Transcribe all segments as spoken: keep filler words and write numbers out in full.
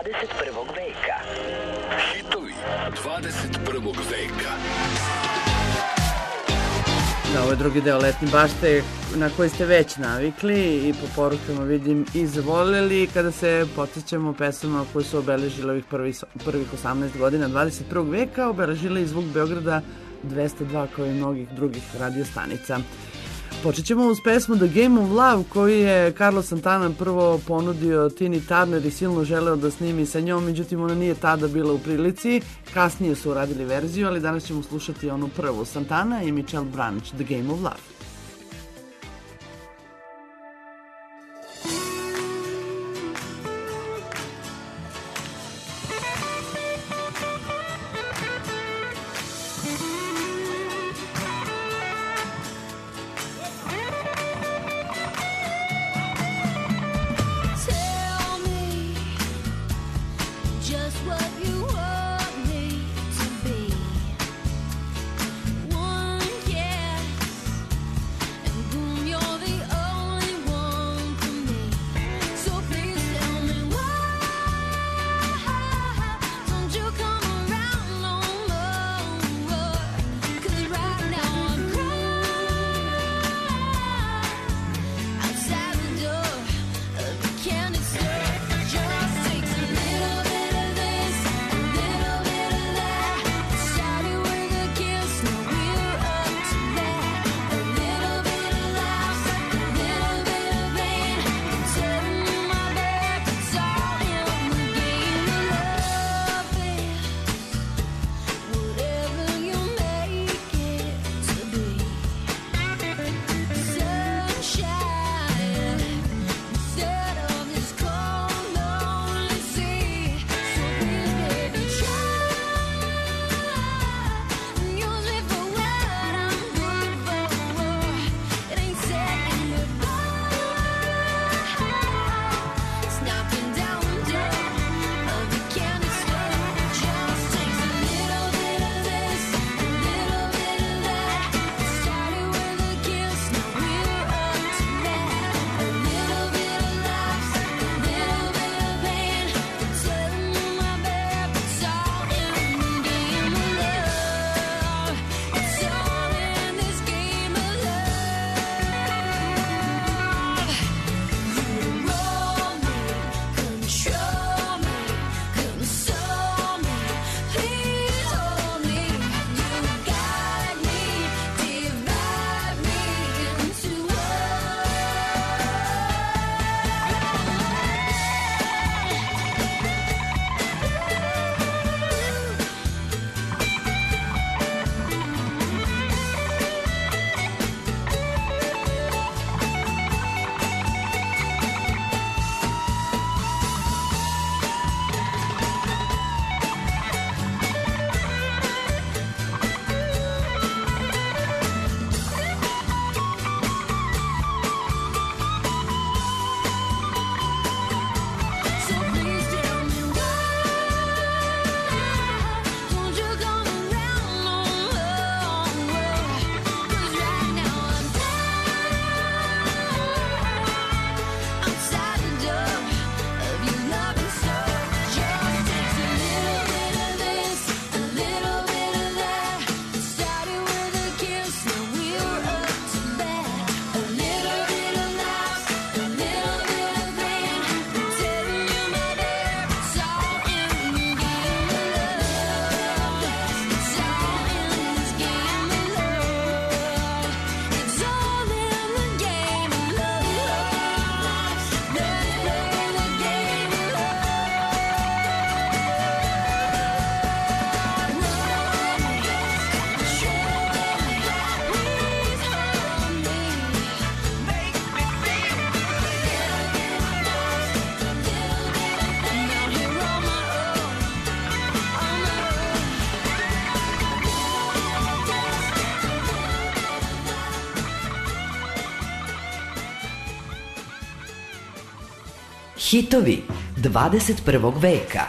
dvadeset prvog veka. Hitovi dvadeset prvog veka. Da, ovo je drugi deo Letnje bašte na koji ste već navikli i po porukama vidim i zavoleli kada se podsjećamo pesama koje su obeležile ovih prvih, prvih osamnaest godina dvadeset prvog veka, obeležile i zvuk Beograda dvesta dva kao i mnogih drugih radiostanica. Počet ćemo uz pesmu The Game of Love koju je Carlos Santana prvo ponudio Tini Turner i silno želeo da snimi sa njom, međutim ona nije tada bila u prilici, kasnije su uradili verziju, ali danas ćemo slušati onu prvu, Santana i Michelle Branch, The Game of Love. Hitovi dvadeset prvog veka.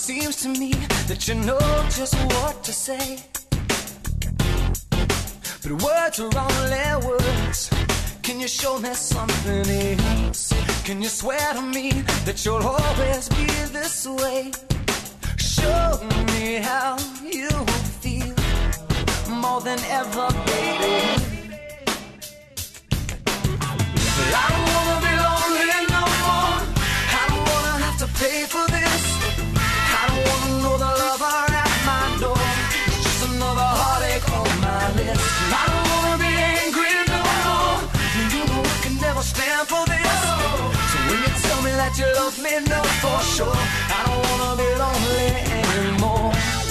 seems to me that you know just what to say. But words are only words. Can you show me something else? Can you swear to me that you'll always be this way? Show me how you feel more than ever, baby. I don't wanna be lonely no more. I don't wanna have to pay for this. I don't wanna know the lover at my door. It's just another heartache on my list. I don't wanna be angry no more. You know I can never stand for this. So when you tell me that you love me, know for sure I don't wanna be lonely anymore.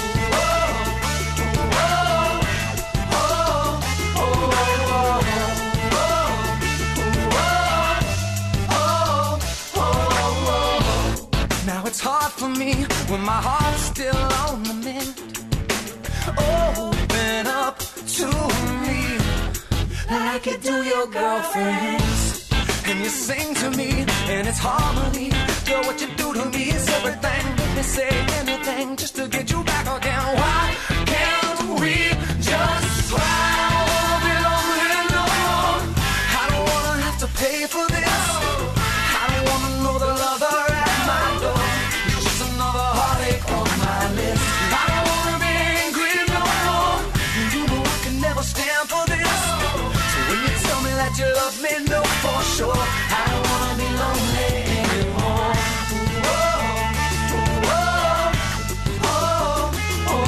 It's hard for me when my heart's still on the mend. Open up to me like you do your girlfriends. And you sing to me and it's harmony. Girl, what you do to me is everything. Let me say anything just to get you back again. Why can't we just try? I don't wanna be lonely no more. I don't wanna have to pay for this. I don't wanna know the lover at my door. On my list. I don't wanna be angry no more. You know I can never stand for this. So when you tell me that you love me, know for sure I don't wanna be lonely anymore. Oh, oh, oh, oh,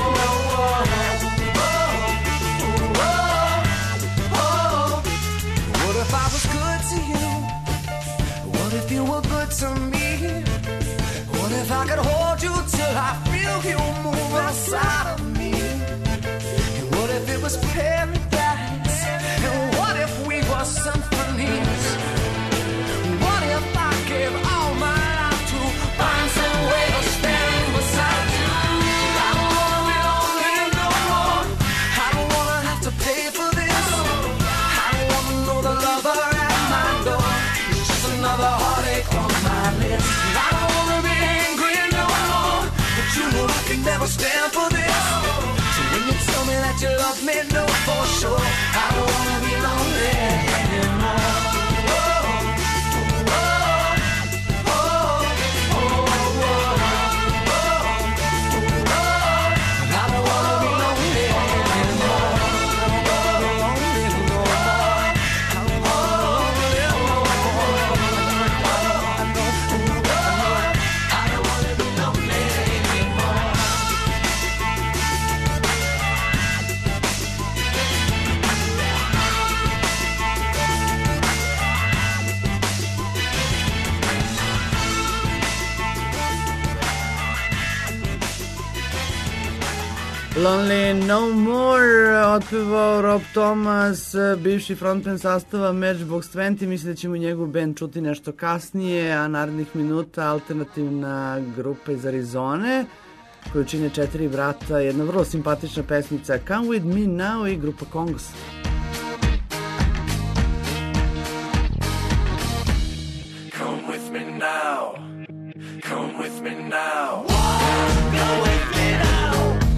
oh, oh. What if I was good to you? What if you were good to me? What if I could hold you till I feel you move outside of me? And what if it was paradise? And what if we were symphonies? What if I gave all my life to find some way to stand beside you? I don't wanna be lonely no more. I don't wanna have to pay for this. I don't wanna know the lover at my door. It's just another heartache on my list. I don't wanna be you know I can never stand for this. So when you tell me that you love me, know for sure I don't wanna be lonely anymore. Oh, oh, oh, oh, oh, oh, oh. I don't wanna be lonely anymore. I don't wanna be lonely no more. I don't wanna be lonely no more. I don't wanna be lonely. Lonely No More otpevao Rob Thomas, bivši frontman sastava Matchbox dvadeset. Mislim da ćemo njegov band čuti nešto kasnije, a narednih minuta alternativna grupa iz Arizone koju čine četiri brata, jedna vrlo simpatična pesnica Come With Me Now i grupa Kongs. Come with me now, come with me now, go with me now.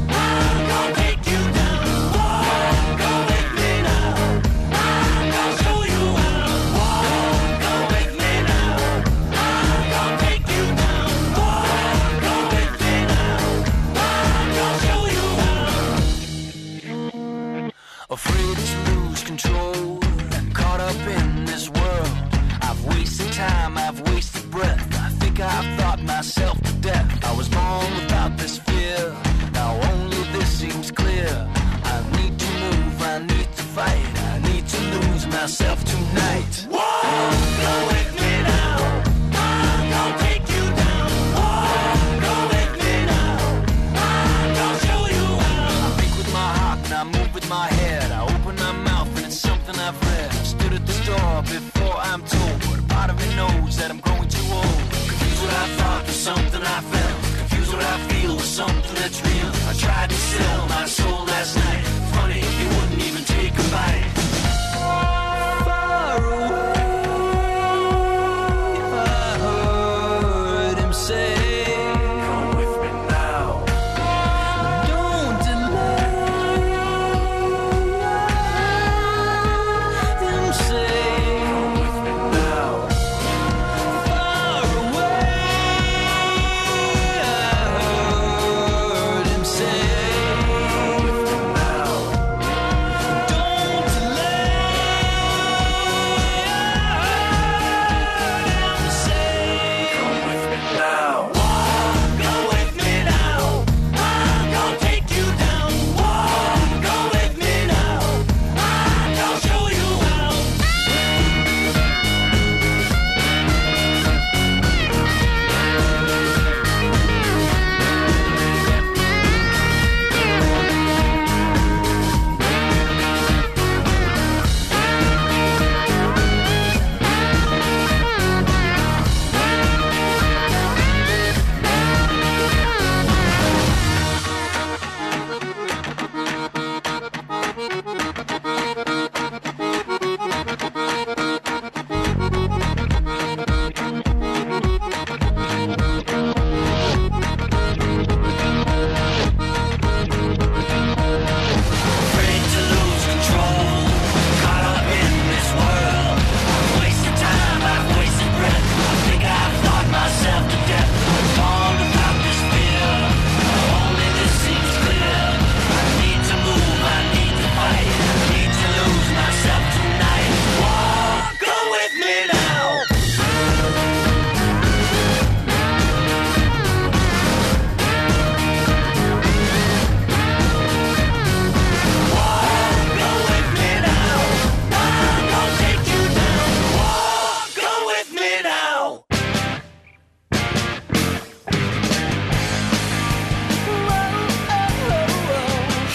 Afraid to lose control, caught up in this world. I've wasted time, I've wasted breath. I think I've thought myself to death. I was born without this fear, now only this seems clear. I need to move, I need to fight, I need to lose myself tonight. Whoa, go with me now, I'm gonna take you down. Whoa, go with me now, I'm gonna show you how. I think with my heart and I move with my head. I open my mouth and it's something I've read. I stood at the door before I'm told, but a part of me knows that I'm growing too old. Confused what I thought was something I felt. Confused what I feel was something that's real. I tried to sell my soul last night. Funny, you wouldn't even take a bite. Far away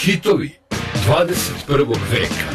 Hitovi dvadeset prvog veka.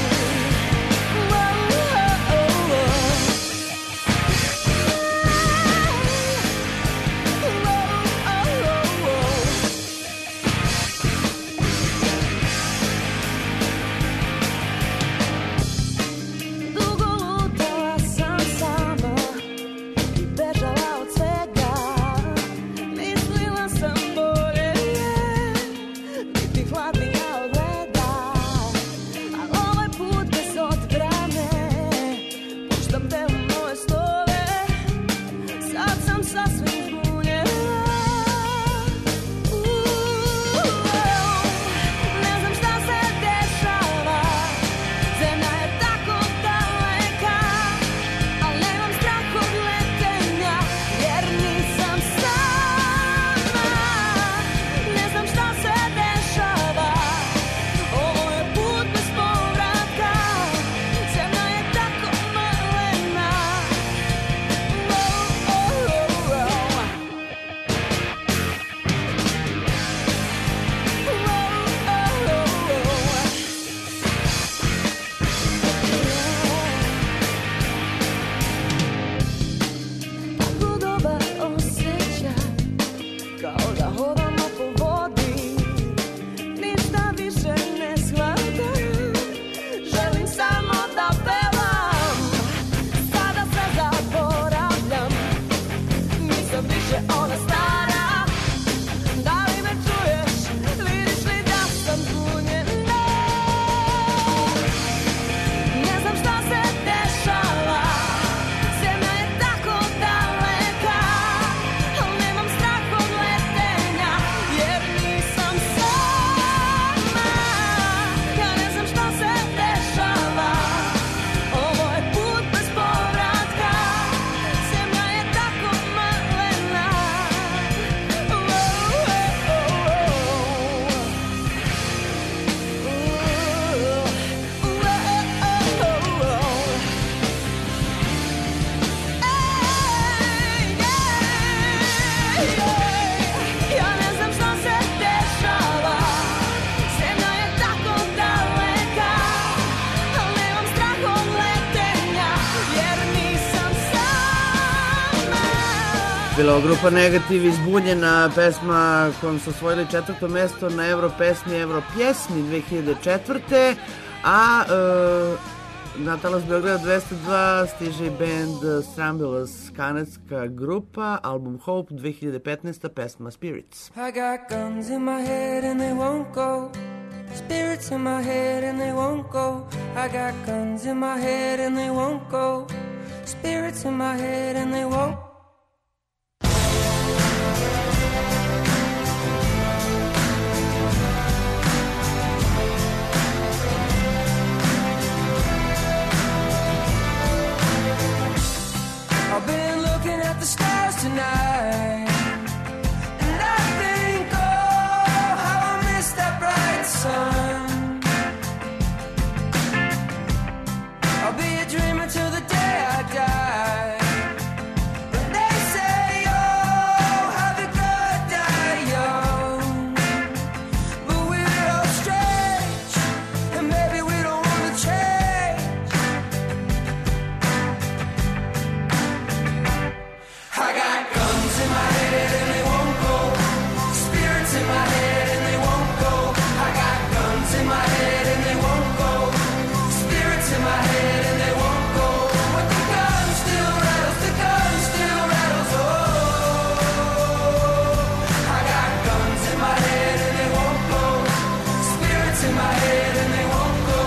Bila grupa Negativ, Izbunjena, pesma kojom su osvojili četvrto mesto na Euro pesmi, Euro pjesmi dve hiljade četvrte. A e, na talas Beograda dvesta dva stiže i band Strambulas, kanadska grupa, album Hope, dve hiljade petnaesta, pesma Spirits. I got guns in my head and they won't go. Spirits in my head and they won't go. I got guns in my head and they won't go. Spirits in my head and they won't. I've been looking at the stars tonight, and I think, oh, how I miss that bright sun. I'll be a dreamer till the day I die. But they say, oh, have a good die young. But we're all strange, and maybe we don't want to change. I got guns in my head and they won't go. Spirits in my head and they won't go. I got guns in my head and they won't go. Spirits in my head and they won't go. But the gun still rattles, the gun still rattles. Oh, I got guns in my head and they won't go. Spirits in my head and they won't go.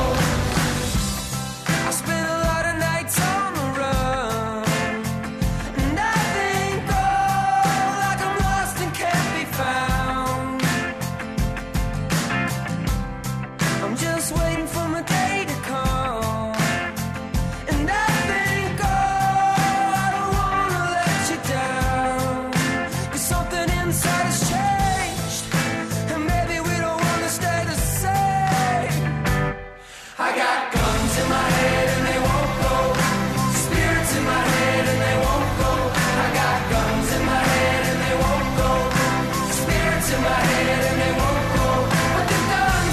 I spent a lot of nights on the run, and I think, oh, like I'm lost and can't be found. I'm just waiting for my day to come, and I think, oh, I don't wanna let you down. 'Cause something inside has changed, and maybe we don't wanna stay the same. I got guns in my head and they won't go. Spirits in my head and they won't go. I got guns in my head and they won't go. Spirits in my head and they won't go. But the gun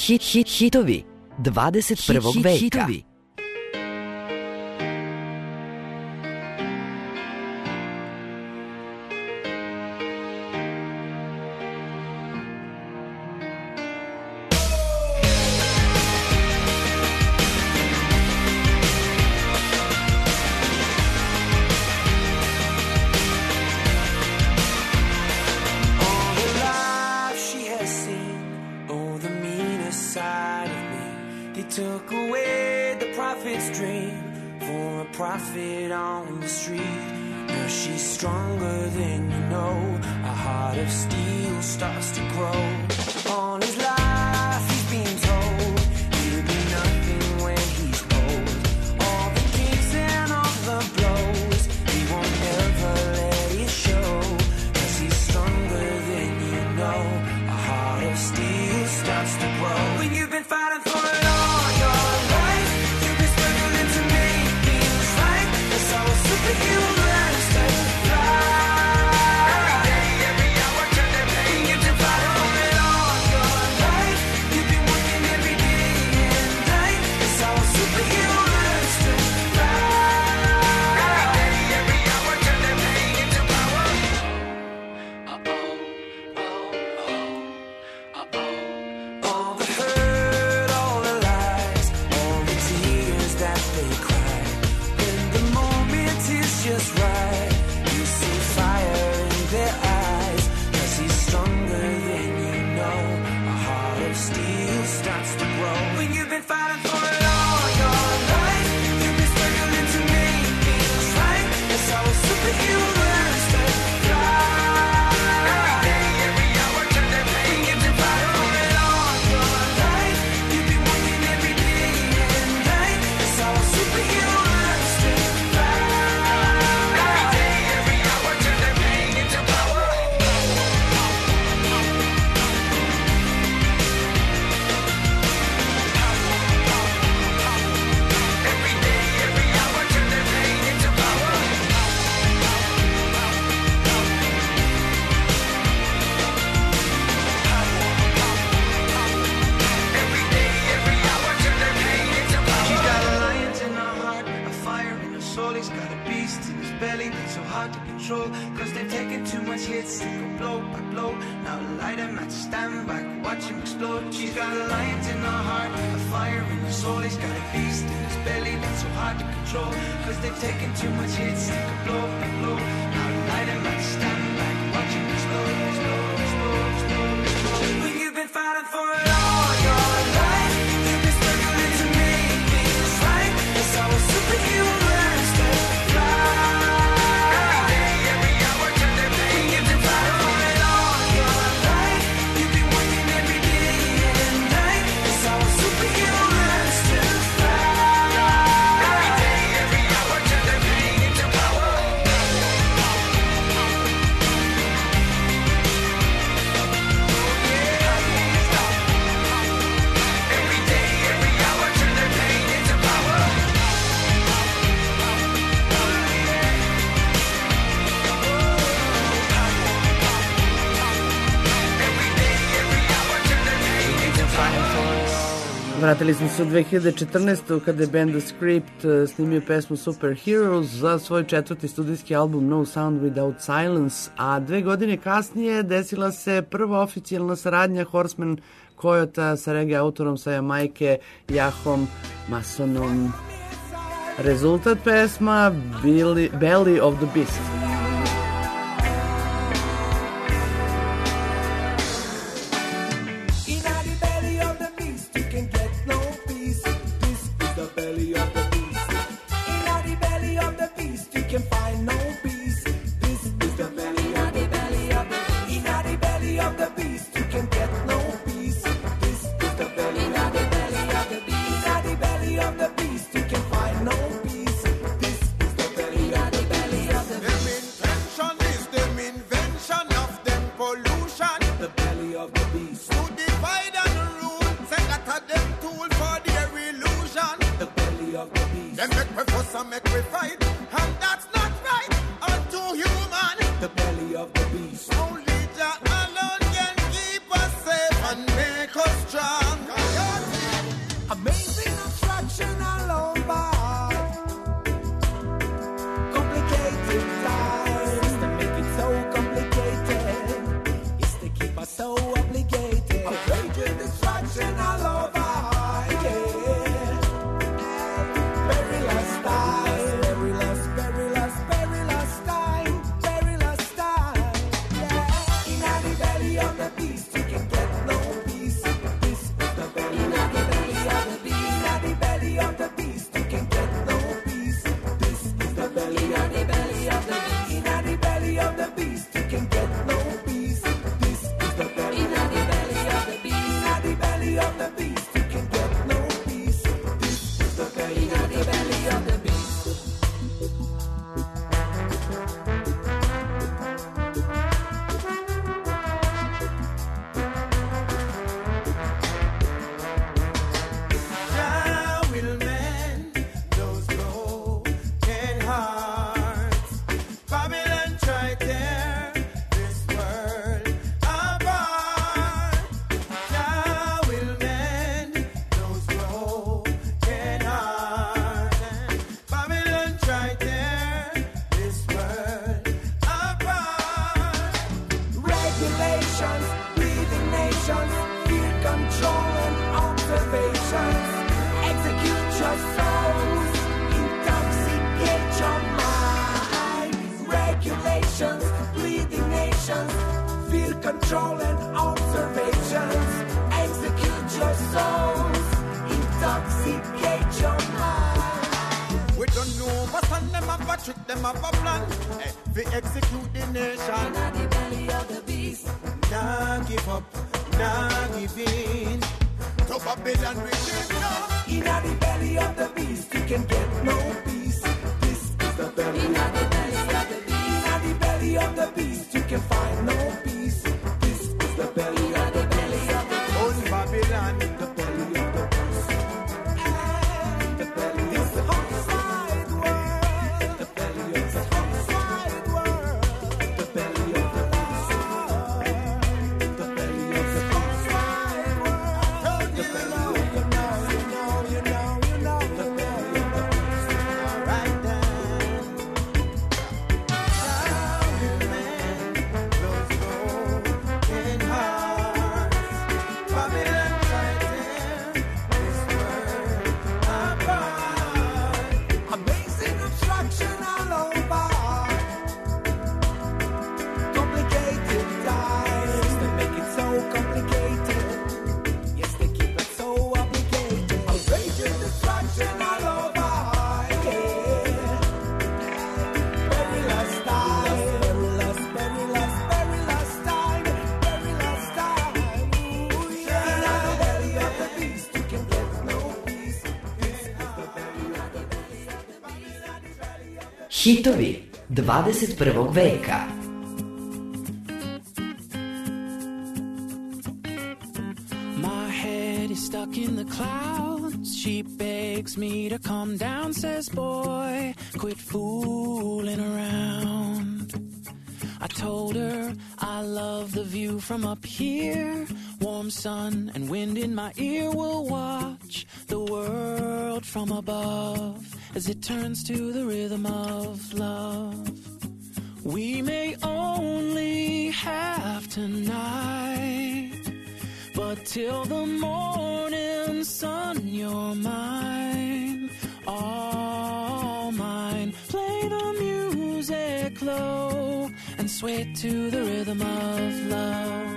Hit, hit, hitovi dvadeset prvog veka. Hitovi. Profit on the street. Now she's stronger than you know. A heart of steel starts to grow. All his life he's been told he'll be nothing when he's old. All the kicks and all the blows, he won't ever let it show. Cause he's stronger than you know. A heart of steel starts to grow. When you've been fighting for it all your life, you've been struggling to make things right. That's how a superhero learns to fly. Every day, every hour, turn the pain. You've been fighting for it all your life. You've been working every day and night. That's how a superhero learns to fly. Every day, every hour, turn the pain into power. Uh-oh, oh, oh, uh-oh. All the hurt, all the lies, all the tears that they cry. When the moment is just right, you see fire in their eyes. Cause he's stronger than you know. A heart of steel starts to grow. When you've been fighting for it all your life, you've been struggling to make things right. That's how a superhero learns to fly. Every day, every hour, turn the pain. When you've been fighting for it all your life, you've been working every day and night. That's how a superhero learns to fly. Every day, every hour, turn the pain into power. Every day, every hour, turn the pain into power. Every day, every hour, turn the pain into power. She's got a lion in her heart, a fire in her soul. He's got a beast in his belly that's so hard to control. Cause they've taken too much hits, they go blow by blow. Now light him at stand back, watch him explode. She's got a lion in her heart, a fire in her soul. He's got a beast in his belly that's so hard to control. Cause they've taken too much hits, they go blow by blow. Now light him at stand back, watch him explode, explode, explode, explode, explode. When you've been fighting for it all your life, you've been struggling to make things right. That's how a superhero learns to fly. Every day, every hour, turn the pain. When you've been fighting for it all your life, you've been working every day and night. That's how a superhero learns to fly. Every day, every hour, turn the pain into power. Every day, every hour, turn the pain into power. Every day, every hour, turn the pain into power. Vratili smo se u dve hiljade četrnaestu kada je band The Script eh, snimio pesmu Superheroes za svoj četvrti studijski album No Sound Without Silence, a dve godine kasnije desila se prva oficijalna saradnja Horseman Coyota sa reggae autorom sa Jamajke Jahom Masonom. Rezultat pesma Billy, Belly of the Beast. In the belly of the beast, you can get no peace. This is the belly of the beast. In the belly of the beast, you can find no peace. This is the belly of the belly of the in the belly of the beast, you can get no peace. This is the belly of the belly of the beast. In the belly of the beast, you can find no peace. This is the belly of the belly of the beast. Them intention is them invention of them pollution. The belly of the beast. To divide and rule, say that a them tool for their illusion. The belly of the beast. Them make we fuss and make we fight, and that's not right unto human. The belly of the beast. Only Jah alone can keep us safe and make us strong. belly of the beast, you can get no peace. This is the belly. In the belly of the beast. In the belly of the beast, you can get no peace. This is the belly. In the belly of the beast. In the belly of the beast, you can get no peace. This is the belly. In the belly of the beast. In the belly of the beast, you can get no peace. This is the belly. In the belly of the beast. Control and observations, execute your souls, intoxicate your mind. We don't know what's on them, have a trick, them have a plan. Eh, we execute the nation. In the belly of the beast. Nah give up, nah give in. To Babylon we live now. In the belly of the beast, you can get no peace. This is the belly. In the belly of the beast. In the belly of the beast, you can find no peace. The belly of the belly of the beast. On Babylon, the belly of the beast. And the belly is the outside world. The belly of the outside world. The belly of the beast. The belly of the outside world. The belly of the beast. You know, you know, you know, the belly of the beast. All right then. Hitovi dvadeset prvog veka. My head is stuck in the clouds. She begs me to come down, says, boy, quit fooling around. I told her I love the view from up here. Warm sun and wind in my ear, will watch the world from above as it turns to the rhythm of love. We may only have tonight, but till the morning sun, you're mine, all mine. Play the music low and sway to the rhythm of love.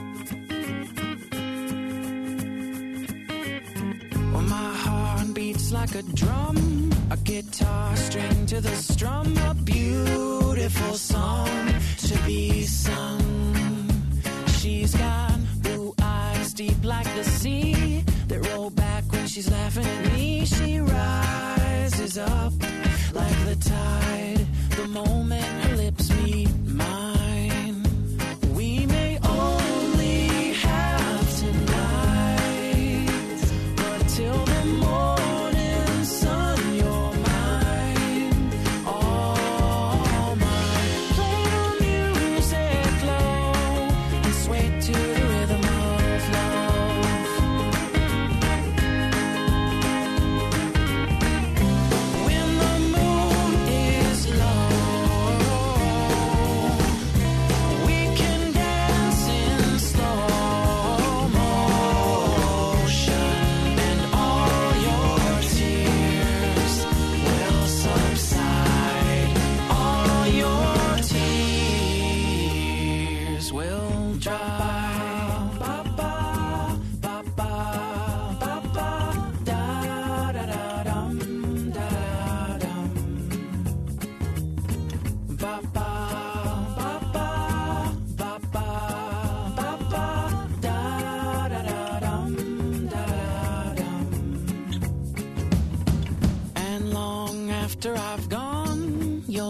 Well, my heart beats like a drum, a guitar string to the strum, a beautiful song to be sung. She's got blue eyes deep like the sea that roll back when she's laughing at me. She rises up like the tide the moment her lips meet mine. We may only have tonight, but till the morning sun, you're mine, all mine. Play the music low and sway to the rhythm of love. When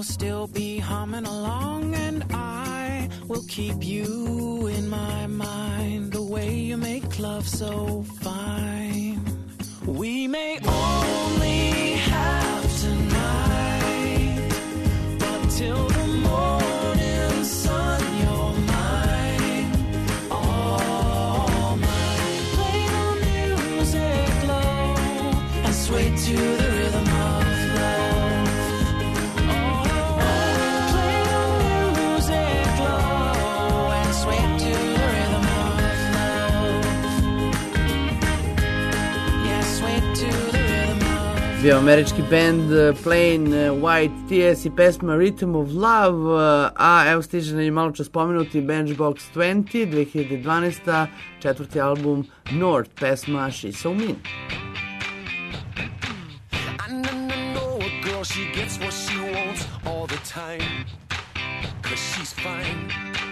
still be humming along, and I will keep you in my mind. The way you make love so fine. We may only have tonight, but till the morning sun, you're mine, all mine. Play the music low and sway to the rhythm of love. Oh, play the music low and sway to the rhythm of love. Yeah, sway to the rhythm of Bio američki band Plain White T's i pesma Rhythm of Love, a evo stiže na malo čas spomenuti Benchbox dvadeset, dve hiljade dvanaesta, četvrti album North, pesma She's So Mean. I know a girl, she gets what she wants all the time, cause she's fine.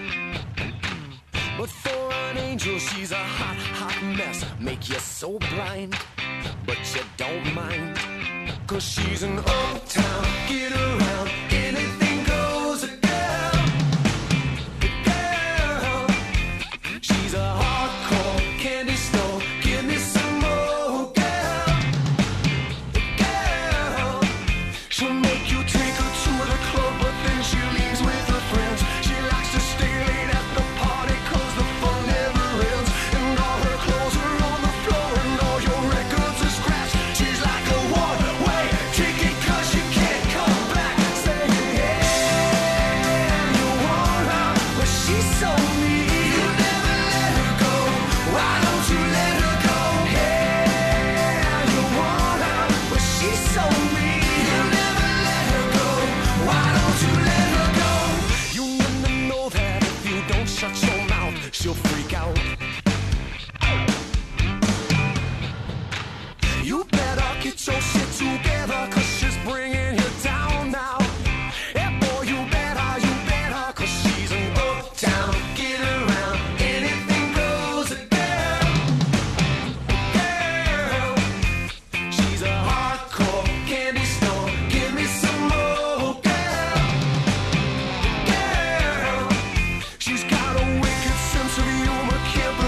But for an angel, she's a hot, hot mess, make you so blind, but you don't mind, cause she's an uptown, get around, anything goes, a girl, a girl. She's a hardcore candy store, give me some more, girl, girl. She'll make you take her to the club, but then she leaves with her friends. She likes to stay late at the party, cause the fun never ends. And all her clothes are on the floor, and all your records are scratched. She's like a one-way ticket, cause you can't come back. Say, yeah, you want her, but she's so mean. You never let her go, why don't you let her go? Yeah, you want her, but she's so mean. You never let her go, why don't you let her go? You never know that if you don't shut your mouth, she'll freak out. You better get your shit together, cause she's bringing you down now. Yeah, boy, you better, you better, cause she's an uptown, get around, anything goes, a girl, girl. She's a hardcore candy store, give me some more, girl, girl. She's got a wicked sense of humor, can't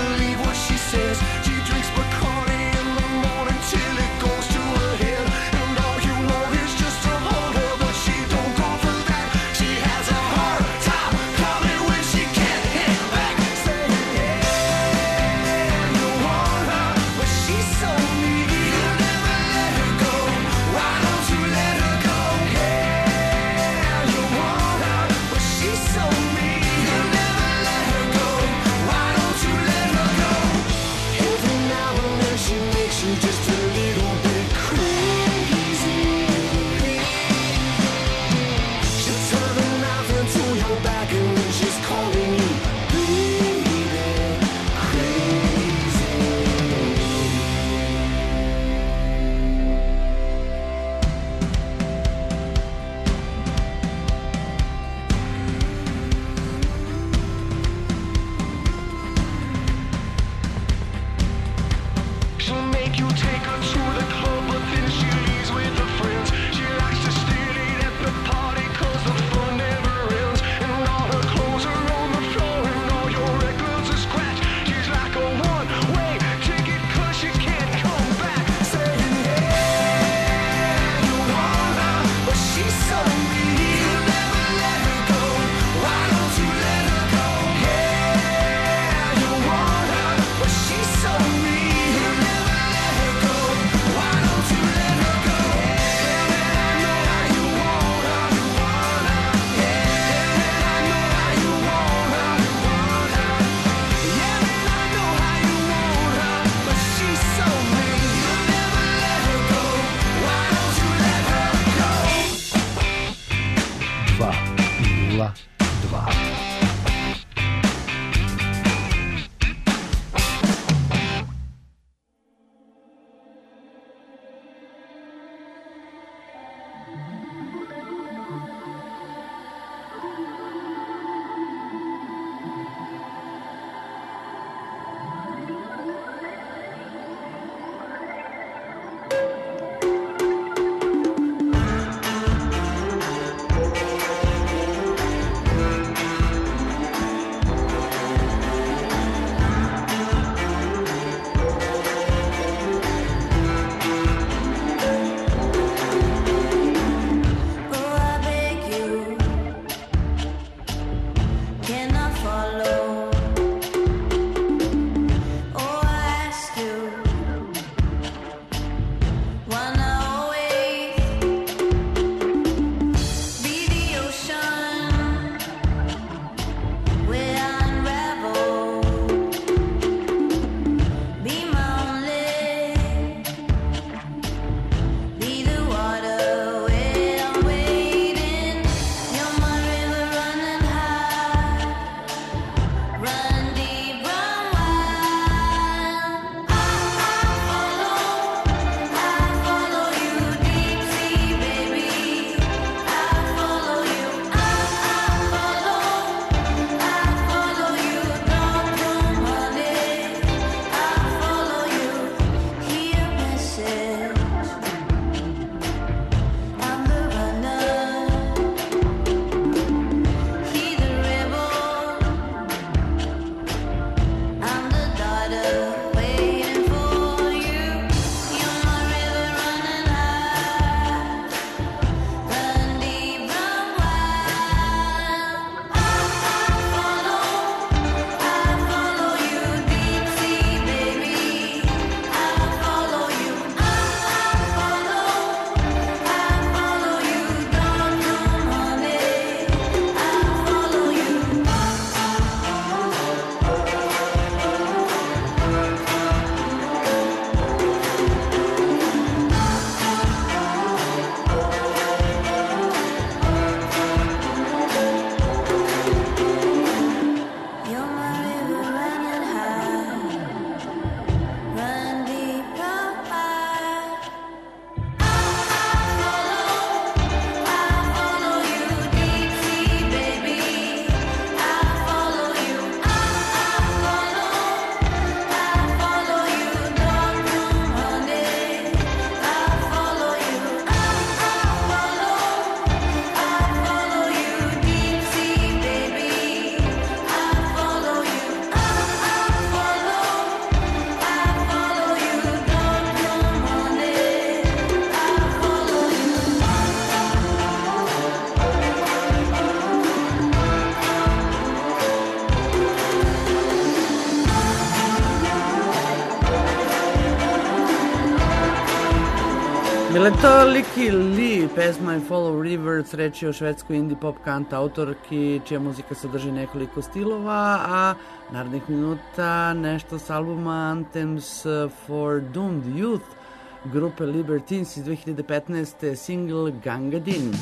Bile to Licky Lee, pesma I Follow Rivers, reč je o švedskoj indie pop kant autorki čija muzika sadrži nekoliko stilova, a narednih minuta nešto s albuma Anthems for Doomed Youth grupe Libertines iz dve hiljade petnaeste single Gangadin.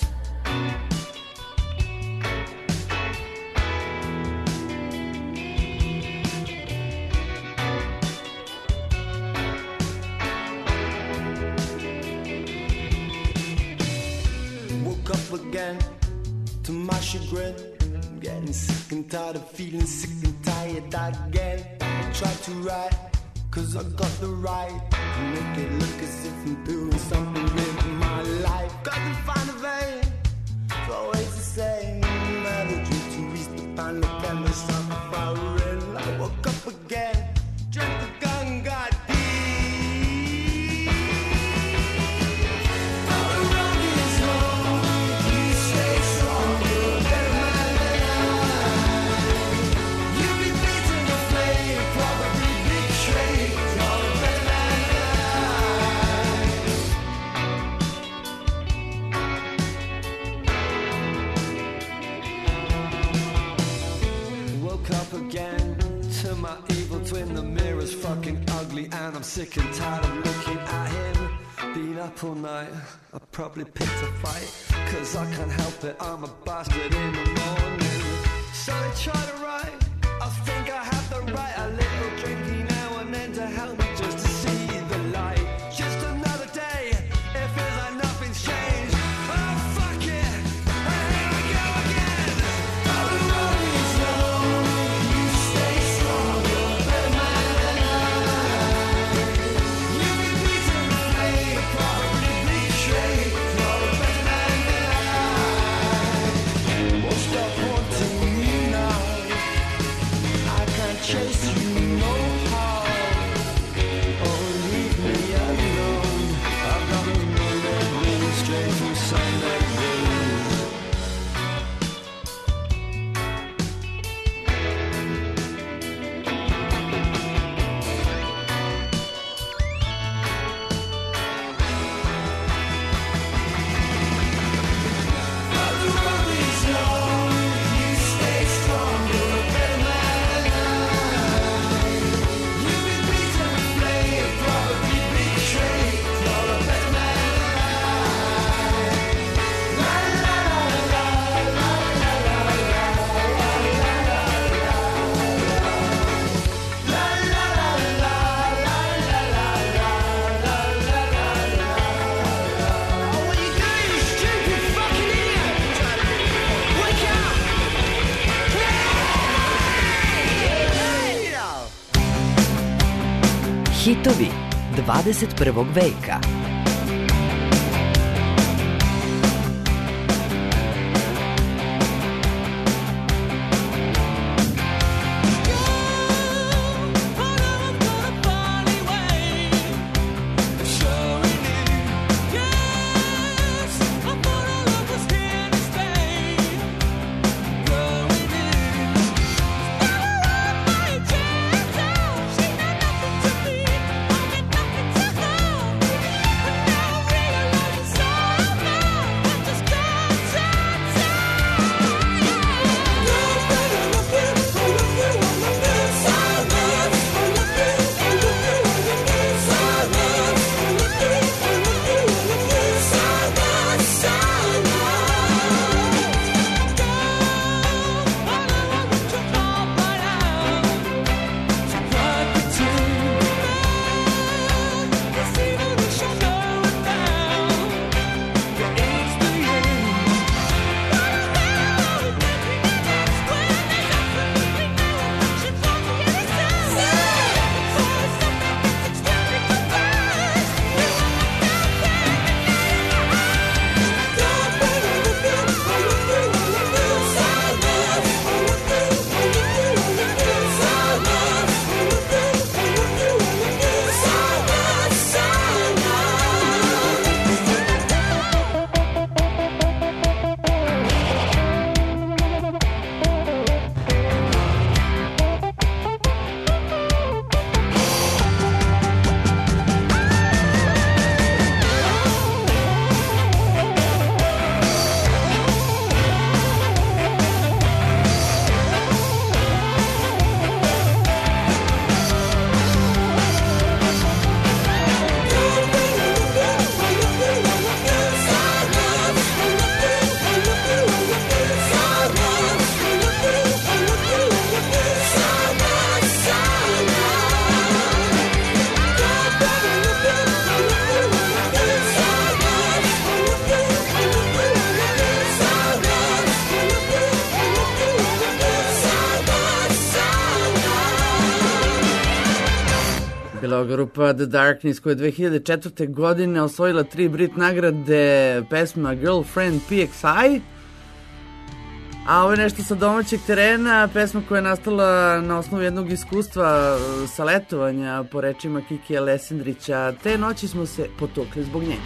Again, to my chagrin, I'm getting sick and tired of feeling sick and tired again. I try to write, cause I got the right to make it look as if I'm doing something with my life. Gotta find a vein, it's always the same. Melody to reach the final canvas, I'm firing. I woke up again, drank the gun, got again to my evil twin. The mirror's fucking ugly and I'm sick and tired of looking at him. Been up all night, I probably picked a fight, cause I can't help it, I'm a bastard in the morning. So I try to write, I think I have the right. A little drinky now and then to help me just to see the light. Just another day, it feels like nothing's changed. Oh fuck it, and here I go again. Oh, the road is long. Stay strong, you're a better man than I. You've been beaten and played, probably betrayed. You're a better man than I. Won't stop haunting me now. I can't chase you no how. Oh, leave me alone. I've got a million really straight from Sunday blues. Hitovi dvadeset prvog veka. She bila grupa The Darkness koja je dve hiljade četvrte. godine osvojila tri Brit nagrade, pesma Girlfriend P X I. A ovo je nešto sa domaćeg terena, pesma koja je nastala na osnovu jednog iskustva sa letovanja, po rečima Kikija Lesendrića. Te noći smo se potukli zbog nje.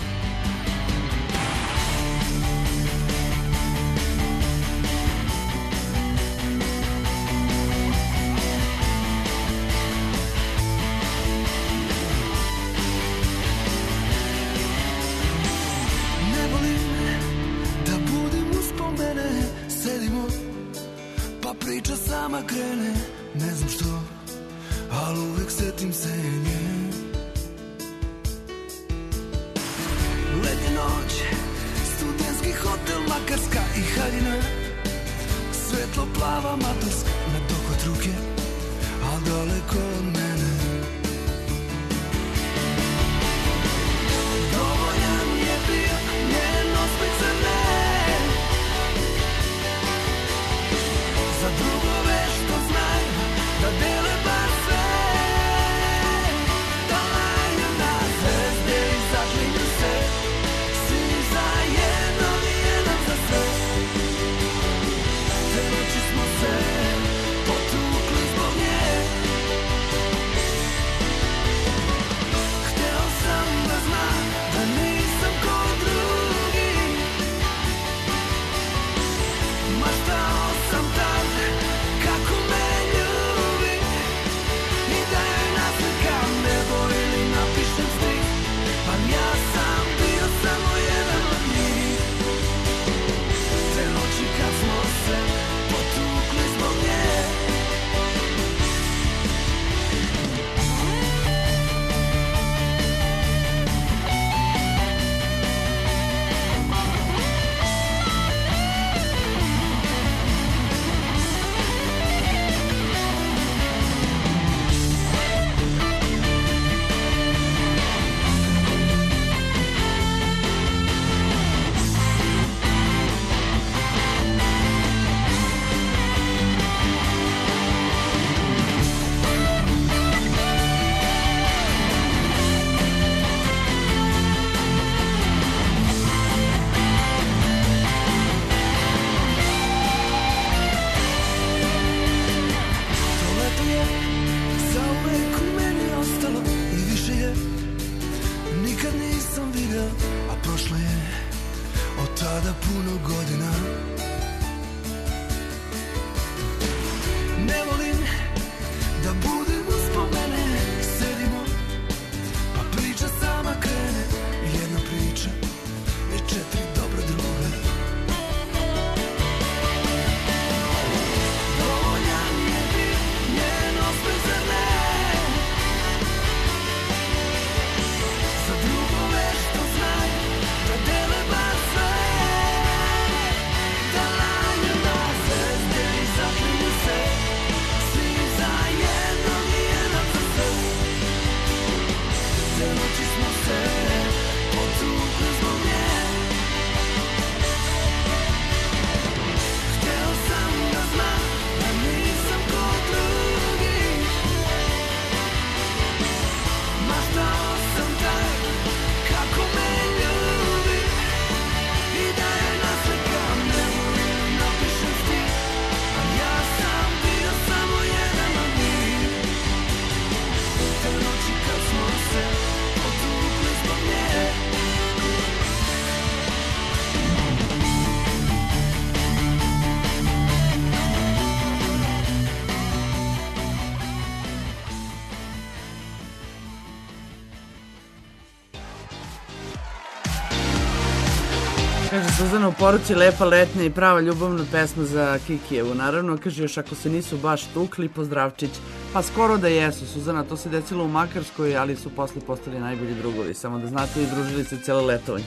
Kaže Suzana u poruci, lepa letnja i prava ljubavna pesma za Kikijevu. Naravno, kaže još ako se nisu baš tukli, pozdravčić. Pa skoro da jesu, Suzana, to se desilo u Makarskoj, ali su posle postali najbolji drugovi. Samo da znate, i družili se cijelo letovanje.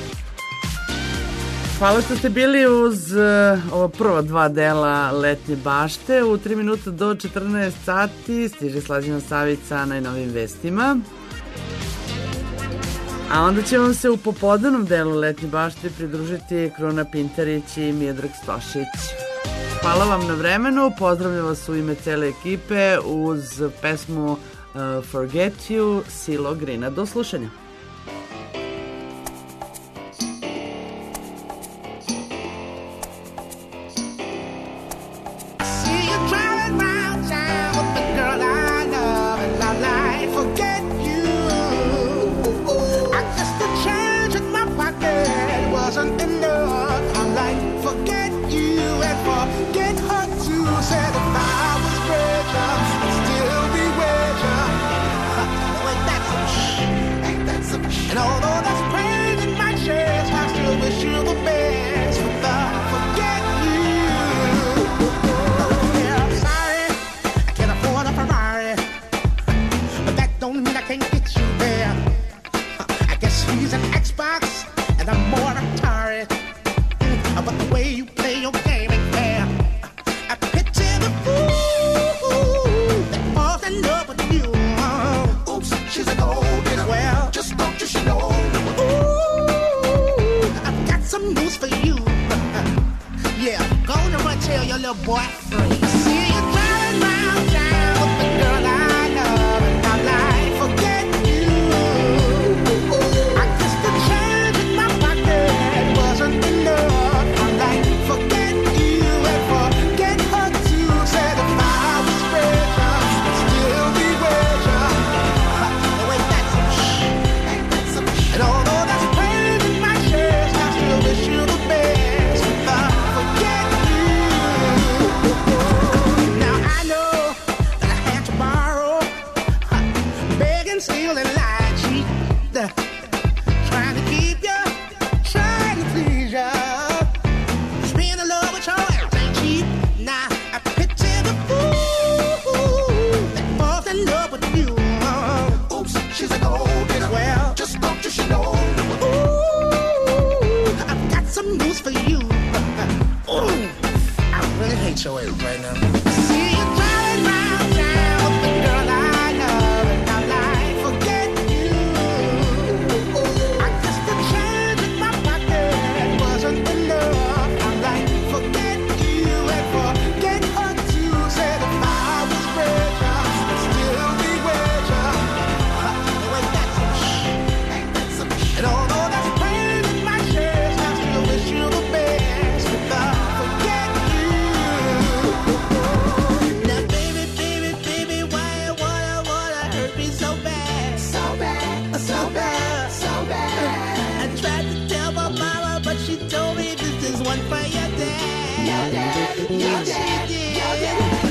Hvala što ste bili uz uh, ova prva dva dela Letnje bašte. U tri minuta do četrnaest sati stiže Slađana Savica najnovim vestima. A onda će vam se u popodnevnom delu Letnje bašte pridružiti Kruna Pintarić i Miodrag Stošić. Hvala vam na vremenu, pozdravljam vas u ime cele ekipe uz pesmu uh, Forget You, Silo Grina. Do slušanja. And although that's pain in my chest, I still wish you the best. But I forget you. Yeah, I'm sorry, I can't afford a Ferrari, but that don't mean I can't get you there. I guess he's an Xbox and I'm more Atari. But the way you play your game ain't fair. I picture the fool that falls in love with you. Oops, she's a gold digger. Well, just don't you should know. Ooh, I've got some news for you. Yeah, go on and run tell your little boy free. See you driving round town with the girl I love, and I'm like, forget you. I guess the change in my pocket wasn't enough. I'm like, forget you and forget her too. Said if I was richer, I'd still be richer. Oh, ain't that some shit? Ain't that some shit? And although that's pain in my chest, I still wish you the best. If I forget you. Now I know that I had to borrow, begging, stealing, lying, cheat, trying to keep you, trying to please you. Being in love with your ass ain't cheap. Now I picture the fool that falls in love with you. Oops, she's a gold digger. Well, just don't you should know. Ooh, I've got some news for you. Ooh, I really hate your ass right now. See you driving round town with the girl I love, and I'm like, forget you. I guess the change in my pocket wasn't enough. I'm like, forget you and forget her too. Said if I was richer, I'd still be richer. Oh, ain't that some shit? Ain't that some shit? And although that's pain in my chest, I still wish you the best. But I forget you. Now, baby, baby, baby, why you wanna, wanna hurt me so bad? So bad, so bad, so bad. I tried to tell my mama, but she told me this is one for your dad. Your dad, your dad, your dad.